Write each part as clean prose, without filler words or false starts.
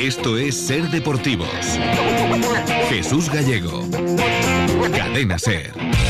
Esto es Ser Deportivos. Jesús Gallego. Cadena Ser.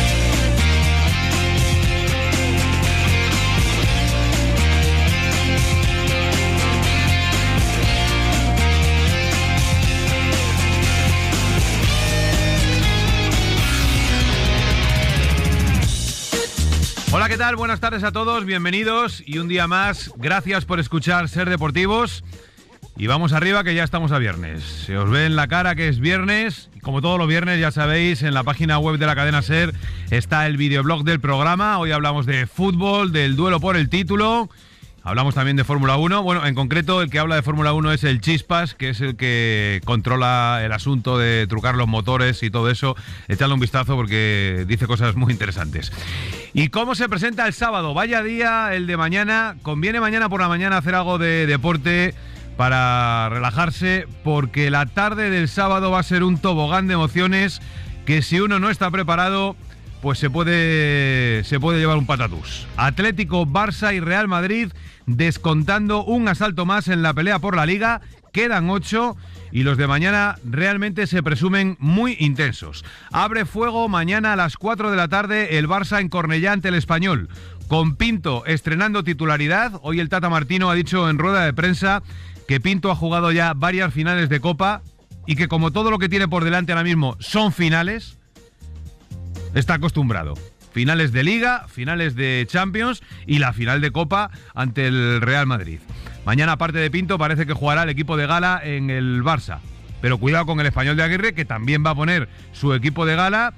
Hola, ¿qué tal? Buenas tardes a todos, bienvenidos y un día más, gracias por escuchar Ser Deportivos. Y vamos arriba que ya estamos a viernes. Se os ve en la cara que es viernes. Como todos los viernes, ya sabéis, en la página web de la cadena Ser está el videoblog del programa. Hoy hablamos de fútbol, del duelo por el título. Hablamos también de Fórmula 1. Bueno, en concreto, el que habla de Fórmula 1 es el Chispas, que es el que controla el asunto de trucar los motores y todo eso. Echadle un vistazo porque dice cosas muy interesantes. ¿Y cómo se presenta el sábado? Vaya día el de mañana. Conviene mañana por la mañana hacer algo de deporte para relajarse, porque la tarde del sábado va a ser un tobogán de emociones que si uno no está preparado, pues se puede llevar un patatús. Atlético, Barça y Real Madrid descontando un asalto más en la pelea por la Liga. Quedan 8 y los de mañana realmente se presumen muy intensos. Abre fuego mañana a las 4 de la tarde el Barça en Cornellá ante el Español, con Pinto estrenando titularidad. Hoy el Tata Martino ha dicho en rueda de prensa que Pinto ha jugado ya varias finales de Copa y que como todo lo que tiene por delante ahora mismo son finales, está acostumbrado. Finales de Liga, finales de Champions y la final de Copa ante el Real Madrid. Mañana, aparte de Pinto, parece que jugará el equipo de gala en el Barça. Pero cuidado con el Español de Aguirre, que también va a poner su equipo de gala,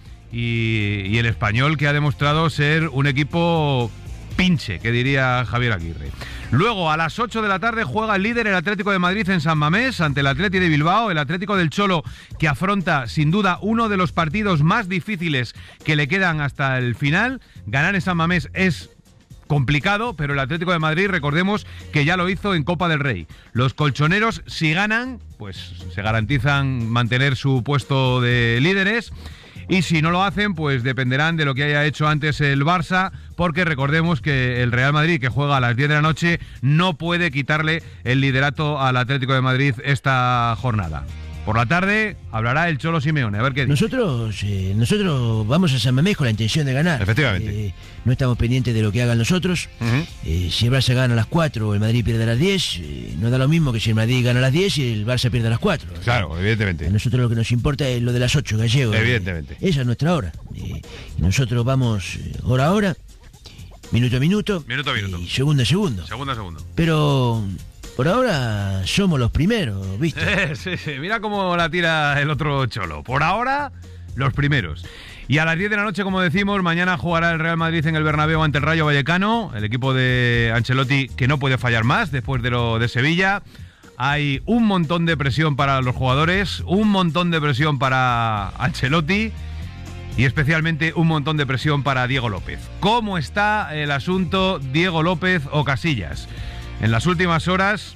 y el Español, que ha demostrado ser un equipo pinche, que diría Javier Aguirre. Luego, a las 8 de la tarde, juega el líder, el Atlético de Madrid, en San Mamés, ante el Atleti de Bilbao. El Atlético del Cholo, que afronta, sin duda, uno de los partidos más difíciles que le quedan hasta el final. Ganar en San Mamés es complicado, pero el Atlético de Madrid, recordemos que ya lo hizo en Copa del Rey. Los colchoneros, si ganan, pues se garantizan mantener su puesto de líderes. Y si no lo hacen, pues dependerán de lo que haya hecho antes el Barça, porque recordemos que el Real Madrid, que juega a las 10 de la noche, no puede quitarle el liderato al Atlético de Madrid esta jornada. Por la tarde hablará el Cholo Simeone, a ver qué dice. Nosotros vamos a San Mamés con la intención de ganar. Efectivamente. No estamos pendientes de lo que hagan los otros. Si el Barça gana a las 4 o el Madrid pierde a las 10, no da lo mismo que si el Madrid gana a las 10 y el Barça pierde a las 4. Claro, evidentemente. A nosotros lo que nos importa es lo de las 8, Gallego. Evidentemente. Esa es nuestra hora. Nosotros vamos hora a hora, minuto a minuto. Minuto a minuto. Y segundo a segundo. Segundo a segundo. Pero por ahora somos los primeros, ¿viste? Sí. Mira cómo la tira el otro Cholo. Por ahora, los primeros. Y a las 10 de la noche, como decimos, mañana jugará el Real Madrid en el Bernabéu ante el Rayo Vallecano, el equipo de Ancelotti, que no puede fallar más después de lo de Sevilla. Hay un montón de presión para los jugadores, un montón de presión para Ancelotti y especialmente un montón de presión para Diego López. ¿Cómo está el asunto Diego López o Casillas? En las últimas horas,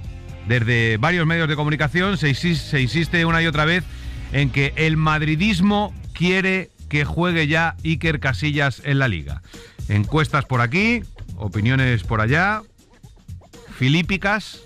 desde varios medios de comunicación, se insiste una y otra vez en que el madridismo quiere que juegue ya Iker Casillas en la Liga. Encuestas por aquí, opiniones por allá, filípicas,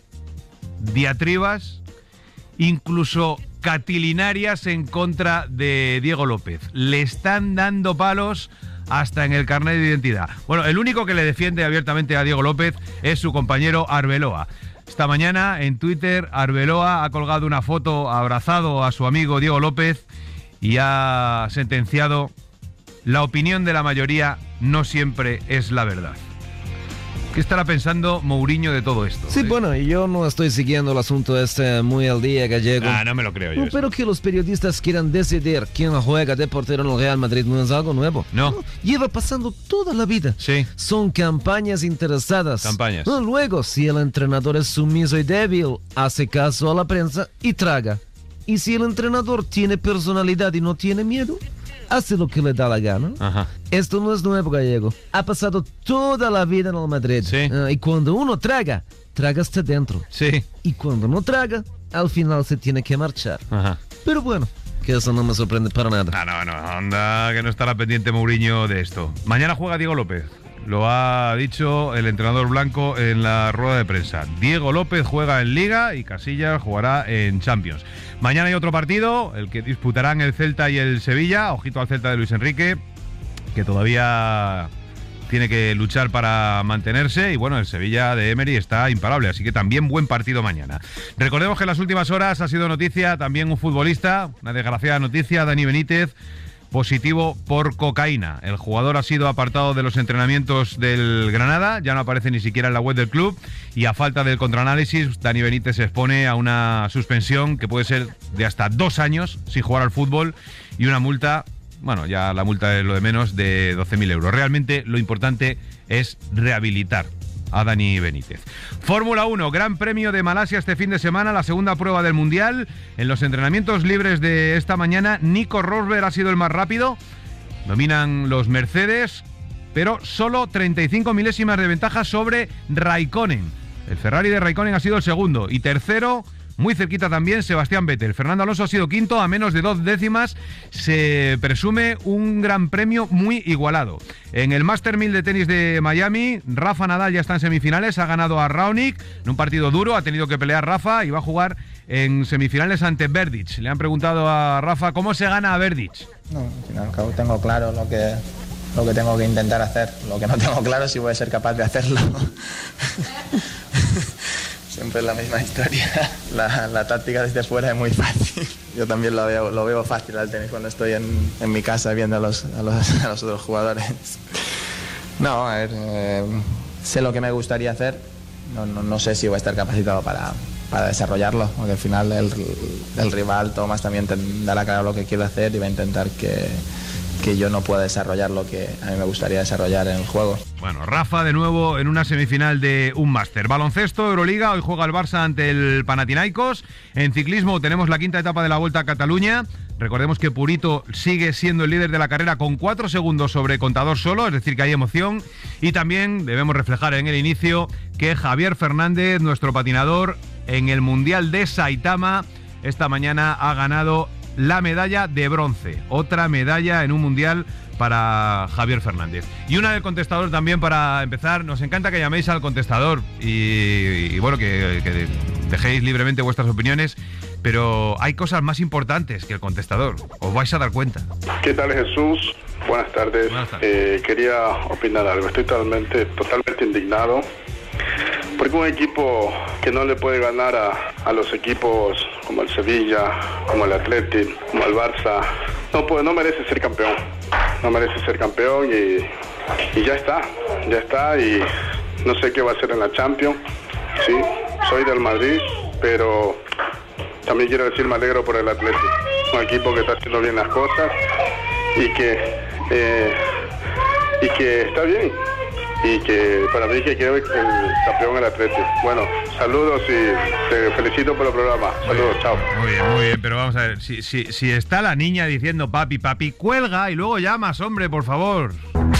diatribas, incluso catilinarias en contra de Diego López. Le están dando palos hasta en el carnet de identidad. Bueno, el único que le defiende abiertamente a Diego López es su compañero Arbeloa. Esta mañana en Twitter Arbeloa ha colgado una foto abrazado a su amigo Diego López y ha sentenciado: la opinión de la mayoría no siempre es la verdad. ¿Qué estará pensando Mourinho de todo esto? Sí, bueno, yo no estoy siguiendo el asunto muy al día, Gallego. No me lo creo yo. No, pero que los periodistas quieran decidir quién juega de portero en el Real Madrid no es algo nuevo. No. Lleva pasando toda la vida. Sí. Son campañas interesadas. Campañas. Luego, si el entrenador es sumiso y débil, hace caso a la prensa y traga. Y si el entrenador tiene personalidad y no tiene miedo, hace lo que le da la gana. Ajá. Esto no es nuevo, Gallego. Ha pasado toda la vida en el Madrid. Sí. Y cuando uno traga hasta dentro. Sí. Y cuando no traga, al final se tiene que marchar. Ajá. Pero bueno, que eso no me sorprende para nada. No, anda, que no estará pendiente Mourinho de esto. Mañana juega Diego López. lo ha dicho el entrenador blanco en la rueda de prensa. Diego López juega en Liga y Casillas jugará en Champions. Mañana hay otro partido, el que disputarán el Celta y el Sevilla. Ojito al Celta de Luis Enrique, que todavía tiene que luchar para mantenerse, y bueno, el Sevilla de Emery está imparable, así que también buen partido mañana. Recordemos que en las últimas horas ha sido noticia también un futbolista, una desgraciada noticia, Dani Benítez, positivo por cocaína. El jugador ha sido apartado de los entrenamientos del Granada, ya no aparece ni siquiera en la web del club, y a falta del contraanálisis, Dani Benítez se expone a una suspensión que puede ser de hasta 2 años sin jugar al fútbol y una multa. Bueno, ya la multa es lo de menos, de 12.000 euros. Realmente lo importante es rehabilitar a Dani Benítez. Fórmula 1, Gran Premio de Malasia este fin de semana, la segunda prueba del Mundial. En los entrenamientos libres de esta mañana, Nico Rosberg ha sido el más rápido. Dominan los Mercedes, pero solo 35 milésimas de ventaja sobre Raikkonen. El Ferrari de Raikkonen ha sido el segundo. Y tercero, muy cerquita también, Sebastián Vettel. Fernando Alonso ha sido quinto, a menos de 2 décimas. Se presume un gran premio muy igualado. En el Master 1000 de tenis de Miami, Rafa Nadal ya está en semifinales, ha ganado a Raonic en un partido duro, ha tenido que pelear Rafa y va a jugar en semifinales ante Berdych. Le han preguntado a Rafa cómo se gana a Berdych. No, al fin y al cabo tengo claro lo que tengo que intentar hacer. Lo que no tengo claro es si voy a ser capaz de hacerlo. Siempre es la misma historia. La táctica desde fuera es muy fácil. Yo también lo veo fácil al tenis cuando estoy en mi casa viendo a los otros jugadores. No, a ver, sé lo que me gustaría hacer. No sé si voy a estar capacitado para desarrollarlo, porque al final el rival Thomas también dará claro lo que quiere hacer y va a intentar que yo no pueda desarrollar lo que a mí me gustaría desarrollar en el juego. Bueno, Rafa de nuevo en una semifinal de un máster. Baloncesto, Euroliga, hoy juega el Barça ante el Panathinaikos. En ciclismo tenemos la quinta etapa de la Vuelta a Cataluña. Recordemos que Purito sigue siendo el líder de la carrera con 4 segundos sobre contador solo, es decir que hay emoción. Y también debemos reflejar en el inicio que Javier Fernández, nuestro patinador, en el Mundial de Saitama, esta mañana ha ganado la medalla de bronce. Otra medalla en un mundial para Javier Fernández. Y una del contestador también para empezar. Nos encanta que llaméis al contestador y bueno, que dejéis libremente vuestras opiniones, pero hay cosas más importantes que el contestador. Os vais a dar cuenta. ¿Qué tal, Jesús? Buenas tardes. Buenas tardes. Quería opinar algo. Estoy totalmente indignado porque un equipo que no le puede ganar a los equipos como el Sevilla, como el Athletic, como el Barça, no merece ser campeón. No merece ser campeón y ya está, y no sé qué va a hacer en la Champions. Sí, soy del Madrid, pero también quiero decir me alegro por el Athletic, un equipo que está haciendo bien las cosas y que está bien. Y que para mí que quiero el campeón el Atlético. Bueno, saludos y te felicito por el programa. Saludos, chao. Muy bien, pero vamos a ver, si está la niña diciendo papi, cuelga y luego llamas, hombre, por favor.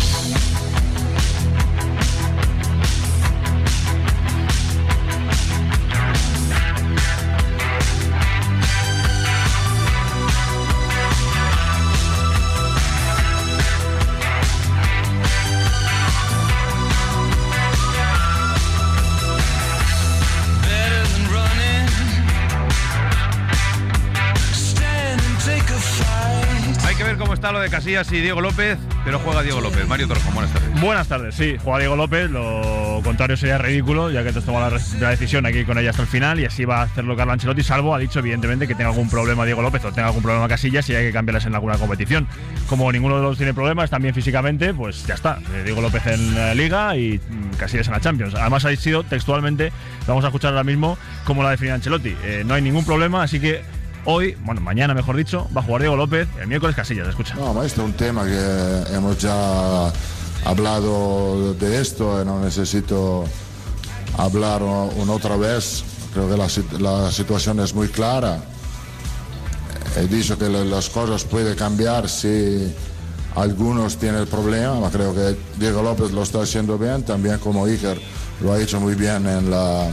Está lo de Casillas y Diego López, pero juega Diego López. Mario Torjón, buenas tardes. Buenas tardes, sí, juega Diego López, lo contrario sería ridículo, ya que te has tomado la decisión aquí con ella hasta el final y así va a hacerlo Carlo Ancelotti, salvo, ha dicho evidentemente que tenga algún problema Diego López o tenga algún problema Casillas y hay que cambiarles en alguna competición. Como ninguno de los tiene problemas, están bien físicamente, pues ya está. Diego López en la Liga y Casillas en la Champions. Además ha sido textualmente, vamos a escuchar ahora mismo cómo la define Ancelotti. No hay ningún problema, así que hoy, bueno, mañana mejor dicho, va a jugar Diego López, el miércoles Casillas, escucha. No, ma este es un tema que hemos ya hablado de esto y no necesito hablar una otra vez. Creo que la situación es muy clara. He dicho que las cosas pueden cambiar si algunos tienen el problema, pero creo que Diego López lo está haciendo bien, también como Iker lo ha hecho muy bien en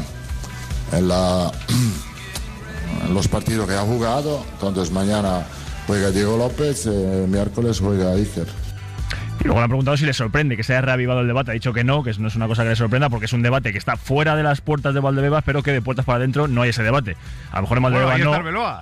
los partidos que ha jugado. Entonces mañana juega Diego López, miércoles juega Iker. Y luego le han preguntado si le sorprende que se haya reavivado el debate. Ha dicho que no es una cosa que le sorprenda, porque es un debate que está fuera de las puertas de Valdebebas, pero que de puertas para adentro no hay ese debate. A lo mejor en Valdebebas no.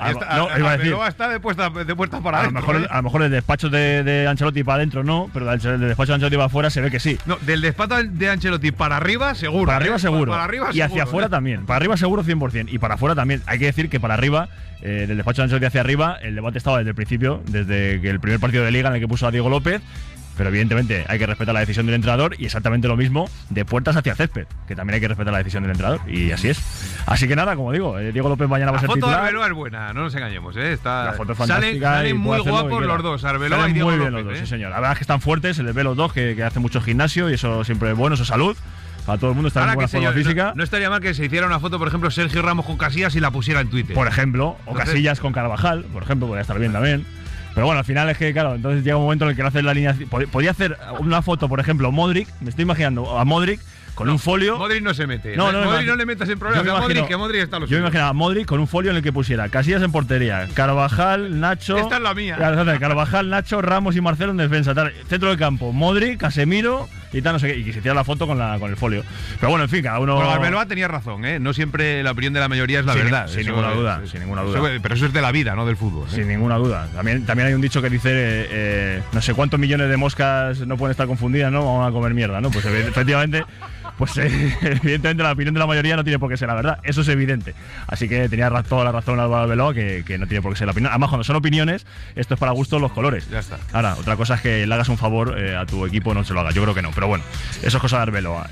Arbeloa está de puertas para adentro. A lo mejor el despacho de Ancelotti para adentro no, pero del despacho de Ancelotti para afuera se ve que sí. No, del despacho de Ancelotti para arriba seguro. Para arriba seguro. Para arriba y hacia afuera también. Para arriba seguro 100%. Y para afuera también. Hay que decir que para arriba, del despacho de Ancelotti hacia arriba, el debate estaba desde el principio, desde que el primer partido de Liga en el que puso a Diego López. Pero evidentemente hay que respetar la decisión del entrenador, y exactamente lo mismo de puertas hacia césped, que también hay que respetar la decisión del entrenador, y así es. Así que nada, como digo, Diego López mañana va a ser titular. La foto de Arbeloa es buena, no nos engañemos, la foto es fantástica. Salen muy guapos los dos, Arbeloa y Diego muy López. Bien los dos, sí señor. La verdad es que están fuertes, se les ve los dos que hacen mucho gimnasio, y eso siempre es bueno, eso es salud. Para todo el mundo, está en buena forma física. No estaría mal que se hiciera una foto, por ejemplo, Sergio Ramos con Casillas y la pusiera en Twitter. Por ejemplo, o Casillas con Carvajal, por ejemplo, podría estar bien también. Pero bueno, al final es que, claro, entonces llega un momento en el que no haces la línea. Podría hacer una foto, por ejemplo, Modric, me estoy imaginando a Modric con un folio. Modric no se mete. Modric no le metas en problemas. Modric está lo Yo me imaginaba a Modric con un folio en el que pusiera Casillas en portería, Carvajal, Nacho. Esta es la mía. Carvajal, Nacho, Ramos y Marcelo en defensa. Centro del campo, Modric, Casemiro y tal, no sé qué. Y que se hiciera la foto con el folio. Pero bueno, en fin, cada uno. Bueno, Arbeloa tenía razón, ¿eh? No siempre la opinión de la mayoría es la verdad. Sin ninguna duda. Pero eso es de la vida, no del fútbol. Sin ninguna duda. También hay un dicho que dice: no sé cuántos millones de moscas no pueden estar confundidas, ¿no? Vamos a comer mierda, ¿no? Pues efectivamente. Pues evidentemente la opinión de la mayoría no tiene por qué ser la verdad, eso es evidente. Así que tenía toda la razón Álvaro Arbeloa, que no tiene por qué ser la opinión. Además, cuando son opiniones, esto es para gustos los colores. Ya está. Ahora, otra cosa es que le hagas un favor a tu equipo, no se lo hagas. Yo creo que no, pero bueno, eso es cosa de Arbeloa.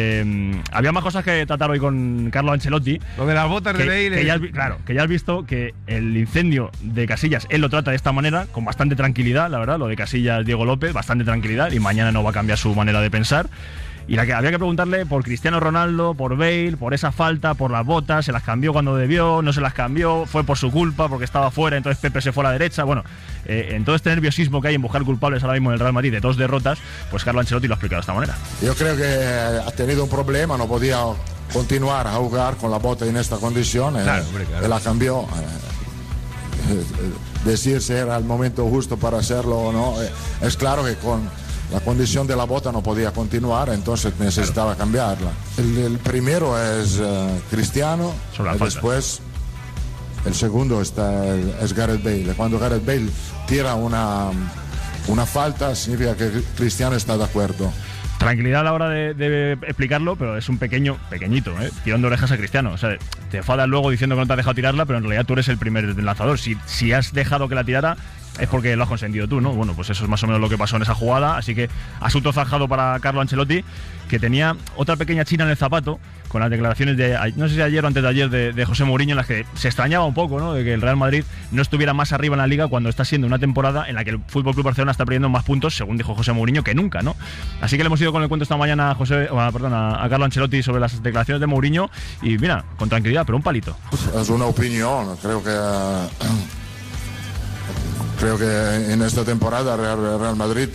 Había más cosas que tratar hoy con Carlo Ancelotti. Lo de las botas de Bale. Claro, que ya has visto que el incendio de Casillas, él lo trata de esta manera, con bastante tranquilidad, la verdad. Lo de Casillas, Diego López, bastante tranquilidad, y mañana no va a cambiar su manera de pensar. Y la que había que preguntarle por Cristiano Ronaldo, por Bale, por esa falta, por las botas, se las cambió cuando debió, no se las cambió, fue por su culpa, porque estaba fuera, entonces Pepe se fue a la derecha. Bueno, en todo este nerviosismo que hay en buscar culpables ahora mismo en el Real Madrid de 2 derrotas, pues Carlo Ancelotti lo ha explicado de esta manera. Yo creo que ha tenido un problema, no podía continuar a jugar con la bota en esta condición, claro. Y la cambió. Decir si era el momento justo para hacerlo o no, es claro que con la condición de la bota no podía continuar, entonces necesitaba cambiarla. El primero es Cristiano, y después el segundo es Gareth Bale. Cuando Gareth Bale tira una falta, significa que Cristiano está de acuerdo. Tranquilidad a la hora de explicarlo, pero es un pequeñito, tirando orejas a Cristiano. O sea, te enfadas luego diciendo que no te has dejado tirarla, pero en realidad tú eres el primer lanzador. Si has dejado que la tirara, es porque lo has consentido tú, ¿no? Bueno, pues eso es más o menos lo que pasó en esa jugada. Así que asunto zanjado para Carlo Ancelotti, que tenía otra pequeña china en el zapato con las declaraciones de, no sé si ayer o antes de ayer, de José Mourinho, en las que se extrañaba un poco, ¿no? De que el Real Madrid no estuviera más arriba en la Liga cuando está siendo una temporada en la que el FC Barcelona está perdiendo más puntos, según dijo José Mourinho, que nunca, ¿no? Así que le hemos ido con el cuento esta mañana a Carlo Ancelotti sobre las declaraciones de Mourinho, y mira, con tranquilidad, pero un palito. Es una opinión, creo que en esta temporada Real Madrid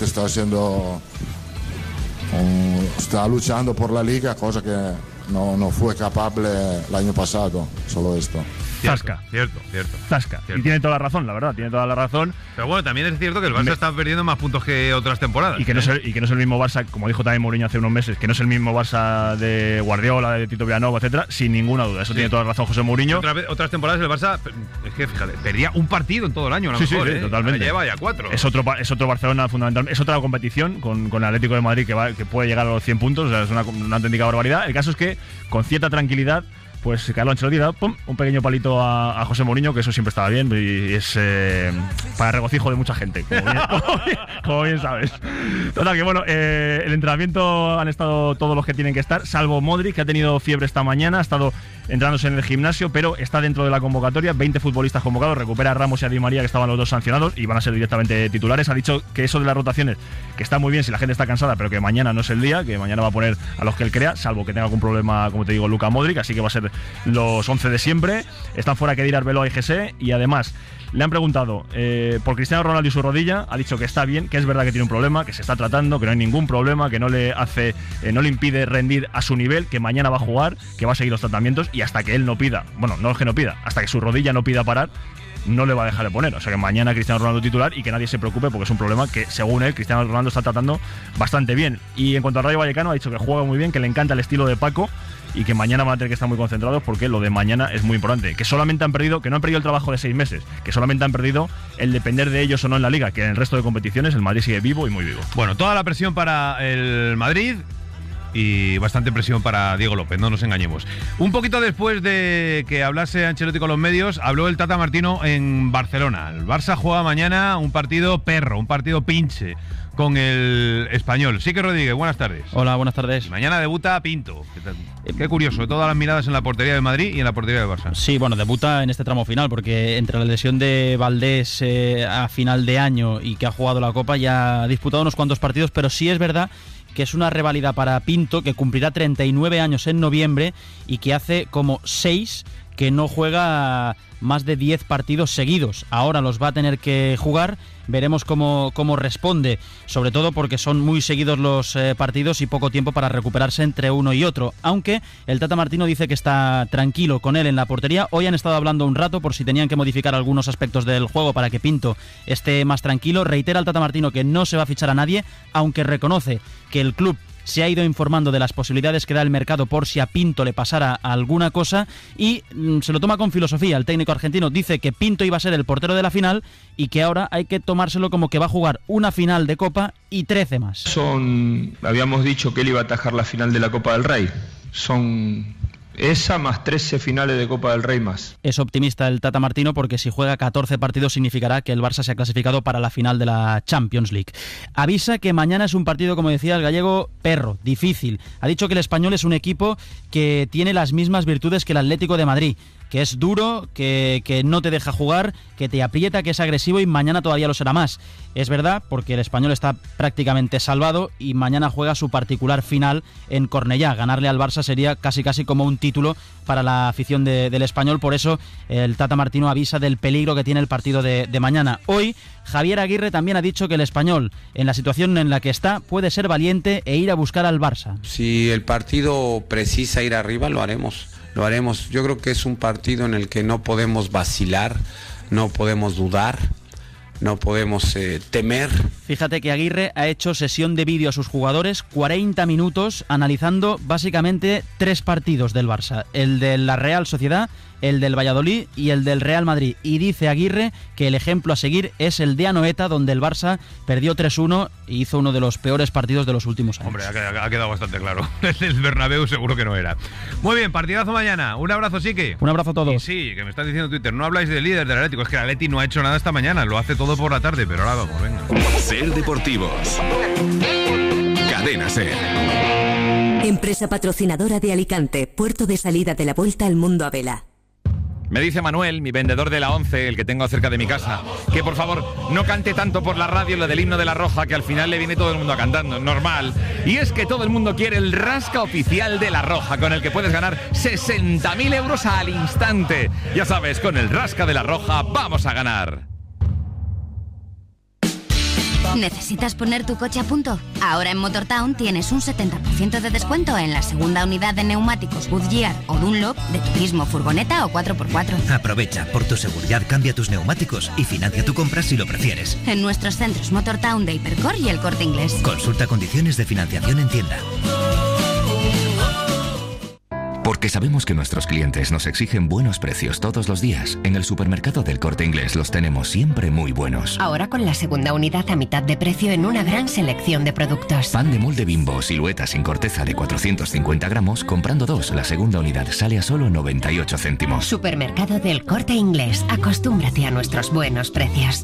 está luchando por la Liga, cosa que no fue capaz el año pasado, solo esto. Zasca. Cierto. Zasca. Y tiene toda la razón, la verdad, tiene toda la razón. Pero bueno, también es cierto que el Barça está perdiendo más puntos que otras temporadas. Y que no es el mismo Barça, como dijo también Mourinho hace unos meses, que no es el mismo Barça de Guardiola, de Tito Villanova, etcétera, sin ninguna duda. Eso tiene toda la razón José Mourinho. Otras temporadas el Barça, es que fíjate, perdía un partido en todo el año, a lo mejor, sí, totalmente. Ahora lleva ya 4. Es otro Barcelona fundamental, es otra competición con el Atlético de Madrid que puede llegar a los 100 puntos, o sea, es una auténtica barbaridad. El caso es que, con cierta tranquilidad, pues Carlo Ancelotti da un pequeño palito a José Mourinho, que eso siempre estaba bien y es para regocijo de mucha gente, como bien sabes. Total, que bueno, el entrenamiento han estado todos los que tienen que estar, salvo Modric, que ha tenido fiebre esta mañana, ha estado entrenándose en el gimnasio, pero está dentro de la convocatoria, 20 futbolistas convocados, recupera a Ramos y a Di María, que estaban los dos sancionados y van a ser directamente titulares. Ha dicho que eso de las rotaciones, que está muy bien si la gente está cansada, pero que mañana no es el día, que mañana va a poner a los que él crea, salvo que tenga algún problema, como te digo, Luka Modric, así que va a ser los 11 de siempre. Están fuera Khedira, Arbeloa y Jesse, y además le han preguntado por Cristiano Ronaldo y su rodilla. Ha dicho que está bien, que es verdad que tiene un problema, que se está tratando, que no hay ningún problema, que no le impide rendir a su nivel, que mañana va a jugar, que va a seguir los tratamientos, y hasta que él no pida, bueno, no es que no pida, hasta que su rodilla no pida parar, no le va a dejar de poner. O sea que mañana Cristiano Ronaldo titular y que nadie se preocupe porque es un problema que, según él, Cristiano Ronaldo está tratando bastante bien. Y en cuanto al Rayo Vallecano, ha dicho que juega muy bien, que le encanta el estilo de Paco y que mañana van a tener que estar muy concentrados porque lo de mañana es muy importante. Que solamente han perdido, que no han perdido el trabajo de 6 meses, que solamente han perdido el depender de ellos o no en la Liga, que en el resto de competiciones el Madrid sigue vivo y muy vivo. Bueno, toda la presión para el Madrid y bastante presión para Diego López, no nos engañemos. Un poquito después de que hablase Ancelotti con los medios, habló el Tata Martino en Barcelona. El Barça juega mañana un partido perro, un partido pinche con el Español. Sí que Rodríguez, buenas tardes. Hola, buenas tardes. Mañana debuta Pinto. Qué curioso, todas las miradas en la portería de Madrid y en la portería del Barça. Sí, bueno, debuta en este tramo final, porque entre la lesión de Valdés a final de año y que ha jugado la Copa, ya ha disputado unos cuantos partidos, pero sí es verdad que es una reválida para Pinto, que cumplirá 39 años en noviembre y que hace como 6 que no juega más de 10 partidos seguidos. Ahora los va a tener que jugar, veremos cómo responde, sobre todo porque son muy seguidos los partidos y poco tiempo para recuperarse entre uno y otro, aunque el Tata Martino dice que está tranquilo con él en la portería. Hoy han estado hablando un rato por si tenían que modificar algunos aspectos del juego para que Pinto esté más tranquilo. Reitera el Tata Martino que no se va a fichar a nadie, aunque reconoce que el club se ha ido informando de las posibilidades que da el mercado por si a Pinto le pasara alguna cosa y se lo toma con filosofía. El técnico argentino dice que Pinto iba a ser el portero de la final y que ahora hay que tomárselo como que va a jugar una final de Copa y 13 más. Habíamos dicho que él iba a atajar la final de la Copa del Rey. Son esa más 13 finales de Copa del Rey más. Es optimista el Tata Martino porque si juega 14 partidos significará que el Barça se ha clasificado para la final de la Champions League. Avisa que mañana es un partido, como decía el gallego, perro, difícil. Ha dicho que el Español es un equipo que tiene las mismas virtudes que el Atlético de Madrid, que es duro, que no te deja jugar, que te aprieta, que es agresivo y mañana todavía lo será más. Es verdad, porque el Español está prácticamente salvado y mañana juega su particular final en Cornellá. Ganarle al Barça sería casi como un título para la afición del Español, por eso el Tata Martino avisa del peligro que tiene el partido de mañana. Hoy, Javier Aguirre también ha dicho que el Español, en la situación en la que está, puede ser valiente e ir a buscar al Barça. Si el partido precisa ir arriba, lo haremos. Yo creo que es un partido en el que no podemos vacilar, no podemos dudar, no podemos temer. Fíjate que Aguirre ha hecho sesión de vídeo a sus jugadores, 40 minutos, analizando básicamente 3 partidos del Barça. El de la Real Sociedad, el del Valladolid y el del Real Madrid. Y dice Aguirre que el ejemplo a seguir es el de Anoeta, donde el Barça perdió 3-1 y hizo uno de los peores partidos de los últimos años. Hombre, ha quedado bastante claro. El Bernabéu seguro que no era. Muy bien, partidazo mañana. Un abrazo, Sique. Un abrazo a todos. Y sí, que me estás diciendo en Twitter, no habláis del líder del Atlético. Es que el Atleti no ha hecho nada esta mañana, lo hace todo por la tarde, pero ahora vamos, venga. Ser Deportivos. Cadena Ser. Empresa patrocinadora de Alicante, puerto de salida de la Vuelta al Mundo a vela. Me dice Manuel, mi vendedor de la 11, el que tengo cerca de mi casa, que por favor no cante tanto por la radio lo del himno de la Roja, que al final le viene todo el mundo cantando, normal. Y es que todo el mundo quiere el rasca oficial de la Roja, con el que puedes ganar 60.000 euros al instante. Ya sabes, con el rasca de la Roja vamos a ganar. ¿Necesitas poner tu coche a punto? Ahora en Motortown tienes un 70% de descuento en la segunda unidad de neumáticos Goodyear o Dunlop de turismo, furgoneta o 4x4. Aprovecha, por tu seguridad cambia tus neumáticos y financia tu compra si lo prefieres. En nuestros centros Motortown de Hipercor y El Corte Inglés. Consulta condiciones de financiación en tienda. Porque sabemos que nuestros clientes nos exigen buenos precios todos los días. En el supermercado del Corte Inglés los tenemos siempre muy buenos. Ahora con la segunda unidad a mitad de precio en una gran selección de productos. Pan de molde Bimbo, silueta sin corteza de 450 gramos, comprando 2, la segunda unidad sale a solo 98 céntimos. Supermercado del Corte Inglés. Acostúmbrate a nuestros buenos precios.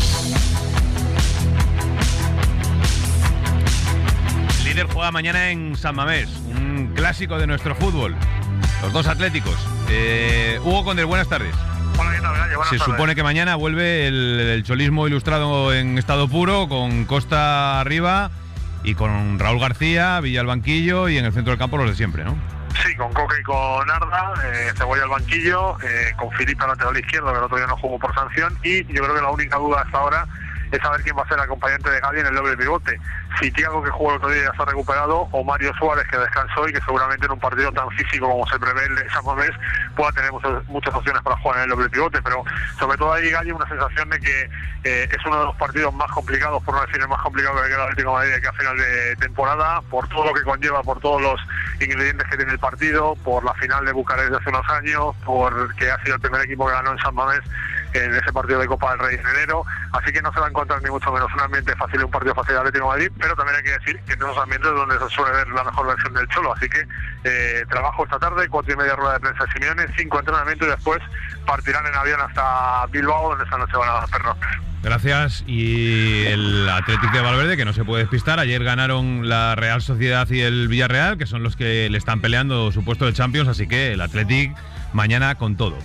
El líder juega mañana en San Mamés, un clásico de nuestro fútbol. Los dos atléticos. Hugo Condel, buenas tardes. Hola, ¿qué tal? Buenas Se tardes. supone que mañana vuelve el cholismo ilustrado en estado puro, con Costa arriba y con Raúl García, Villa al banquillo y en el centro del campo los de siempre, ¿no? Sí, con Coque y con Arda, Cebolla al banquillo, con Filipe al lateral izquierdo, que el otro día no jugó por sanción, y yo creo que la única duda hasta ahora es saber quién va a ser el acompañante de Gavi en el doble pivote. si Thiago, que jugó el otro día, ya se ha recuperado, o Mario Suárez, que descansó y que seguramente en un partido tan físico como se prevé el de San Mamés pueda tener muchas opciones para jugar en el doble pivote, pero sobre todo ahí, Gallo, una sensación de que es uno de los partidos más complicados, por no decir el más complicado que el Atlético de Madrid, que a final de temporada, por todo lo que conlleva, por todos los ingredientes que tiene el partido, por la final de Bucarest de hace unos años, porque ha sido el primer equipo que ganó en San Mamés en ese partido de Copa del Rey en enero, así que no se va a encontrar ni mucho menos un ambiente fácil y un partido fácil de Atlético de Madrid, pero también hay que decir que en esos ambientes es donde se suele ver la mejor versión del Cholo, así que trabajo esta tarde, 4:30 rueda de prensa de Simeone, 5 entrenamientos y después partirán en avión hasta Bilbao, donde esta noche van a pernoctar. Gracias. Y el Atlético de Valverde, que no se puede despistar, ayer ganaron la Real Sociedad y el Villarreal, que son los que le están peleando su puesto de Champions, así que el Atlético mañana con todo.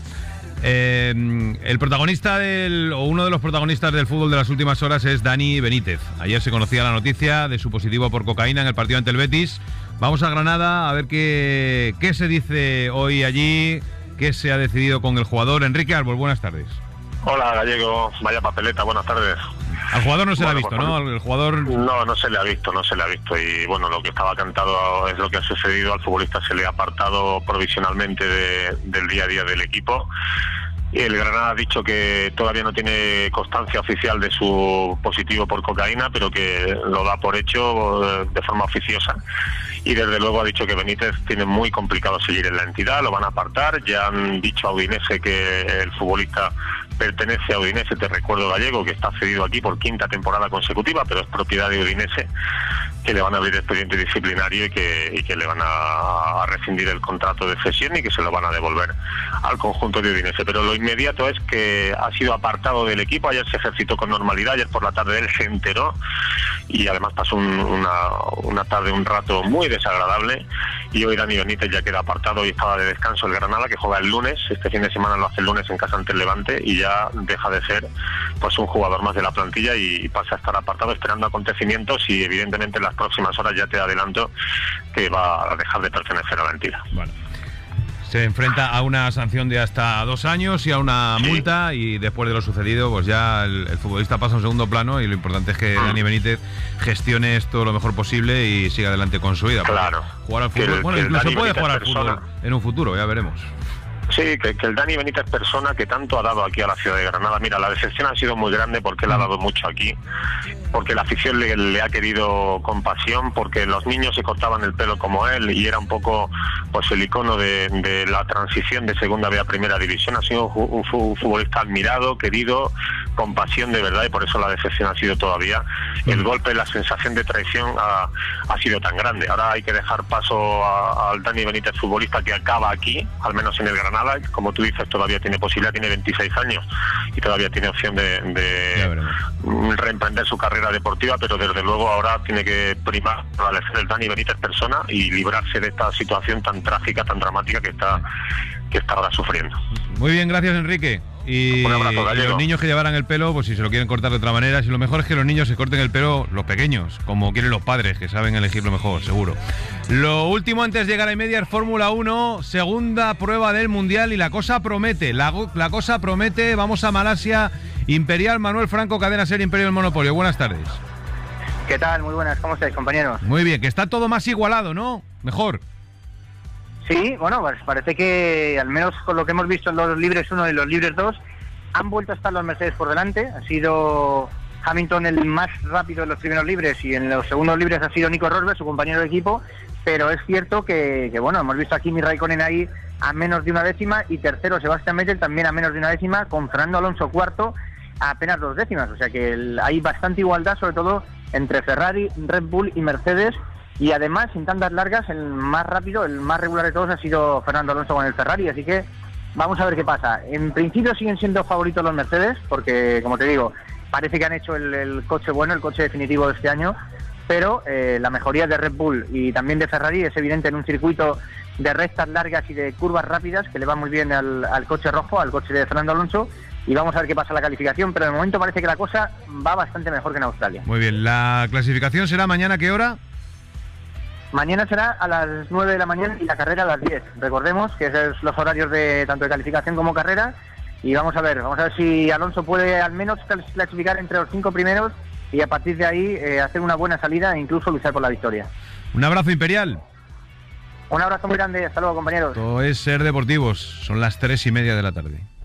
El protagonista o uno de los protagonistas del fútbol de las últimas horas es Dani Benítez. Ayer se conocía la noticia de su positivo por cocaína en el partido ante el Betis. Vamos a Granada a ver qué se dice hoy allí, qué se ha decidido con el jugador. Enrique Árbol, buenas tardes. Hola, Gallego, vaya papeleta, buenas tardes. Al jugador no se le ha visto, ¿no? El jugador... No se le ha visto, y bueno, lo que estaba cantado es lo que ha sucedido. Al futbolista se le ha apartado provisionalmente del día a día del equipo. Y el Granada ha dicho que todavía no tiene constancia oficial de su positivo por cocaína, pero que lo da por hecho de forma oficiosa. Y desde luego ha dicho que Benítez tiene muy complicado seguir en la entidad, lo van a apartar. Ya han dicho a Udinese que el futbolista pertenece a Udinese, te recuerdo, Gallego, que está cedido aquí por 5ª temporada consecutiva, pero es propiedad de Udinese, que le van a abrir expediente disciplinario y que le van a rescindir el contrato de cesión y que se lo van a devolver al conjunto de Udinese. Pero lo inmediato es que ha sido apartado del equipo. Ayer se ejercitó con normalidad, ayer por la tarde él se enteró y además pasó una tarde, un rato muy desagradable, y hoy Dani Benítez ya queda apartado y estaba de descanso el Granada, que juega el lunes. Este fin de semana lo hace el lunes en casa ante el Levante y ya deja de ser pues un jugador más de la plantilla y pasa a estar apartado esperando acontecimientos, y evidentemente en las próximas horas ya te adelanto que va a dejar de pertenecer a la entidad. Bueno. Se enfrenta a una sanción de hasta 2 años y a una multa, y después de lo sucedido, pues ya el futbolista pasa a un segundo plano, y lo importante es que Dani Benítez gestione esto lo mejor posible y siga adelante con su vida. Claro. Jugar al fútbol, bueno, incluso puede jugar al fútbol en un futuro, ya veremos. Sí, que el Dani Benítez persona que tanto ha dado aquí a la ciudad de Granada. Mira, la decepción ha sido muy grande porque él ha dado mucho aquí, porque la afición le ha querido con pasión, porque los niños se cortaban el pelo como él y era un poco pues el icono de la transición de segunda B a primera división. Ha sido un futbolista admirado, querido, con pasión de verdad, y por eso la decepción ha sido todavía. El golpe, la sensación de traición ha sido tan grande. Ahora hay que dejar paso al Dani Benítez, futbolista que acaba aquí, al menos en el Granada. Como tú dices, todavía tiene posibilidad, tiene 26 años y todavía tiene opción de reemprender su carrera deportiva, pero desde luego ahora tiene que primar prevalecer el Dani Benítez persona y librarse de esta situación tan trágica, tan dramática que está ahora sufriendo. Muy bien, gracias, Enrique. Y un abrazo, Gallego. Los niños que llevaran el pelo, pues si se lo quieren cortar de otra manera, si lo mejor es que los niños se corten el pelo, los pequeños, como quieren los padres, que saben elegir lo mejor, seguro. Lo último antes de llegar a media es Fórmula 1, segunda prueba del Mundial, y la cosa promete, la cosa promete. Vamos a Malasia, Imperial, Manuel Franco, Cadena Ser, Imperial Monopolio. Buenas tardes. ¿Qué tal? Muy buenas, ¿cómo estáis, compañeros? Muy bien, que está todo más igualado, ¿no? Mejor. Sí, bueno, pues parece que al menos con lo que hemos visto en los libres 1 y los libres 2 han vuelto a estar los Mercedes por delante. Ha sido Hamilton el más rápido en los primeros libres y en los segundos libres ha sido Nico Rosberg, su compañero de equipo, pero es cierto que bueno, hemos visto a Kimi Raikkonen ahí a menos de una décima y tercero Sebastian Vettel también a menos de una décima, con Fernando Alonso cuarto a apenas 2 décimas, o sea que hay bastante igualdad, sobre todo entre Ferrari, Red Bull y Mercedes. Y además, sin tantas largas, el más rápido, el más regular de todos ha sido Fernando Alonso con el Ferrari, así que vamos a ver qué pasa. En principio siguen siendo favoritos los Mercedes, porque, como te digo, parece que han hecho el coche bueno, el coche definitivo de este año, pero la mejoría de Red Bull y también de Ferrari es evidente en un circuito de rectas largas y de curvas rápidas, que le va muy bien al coche rojo, al coche de Fernando Alonso, y vamos a ver qué pasa en la calificación, pero de momento parece que la cosa va bastante mejor que en Australia. Muy bien, ¿la clasificación será mañana a qué hora? Mañana será a las 9 de la mañana y la carrera a las 10. Recordemos que esos son los horarios de tanto de calificación como carrera. Y vamos a ver si Alonso puede al menos clasificar entre los 5 primeros y a partir de ahí hacer una buena salida e incluso luchar por la victoria. Un abrazo, Imperial. Un abrazo muy grande, hasta luego, compañeros. Esto es Ser Deportivos, son las 3:30 de la tarde.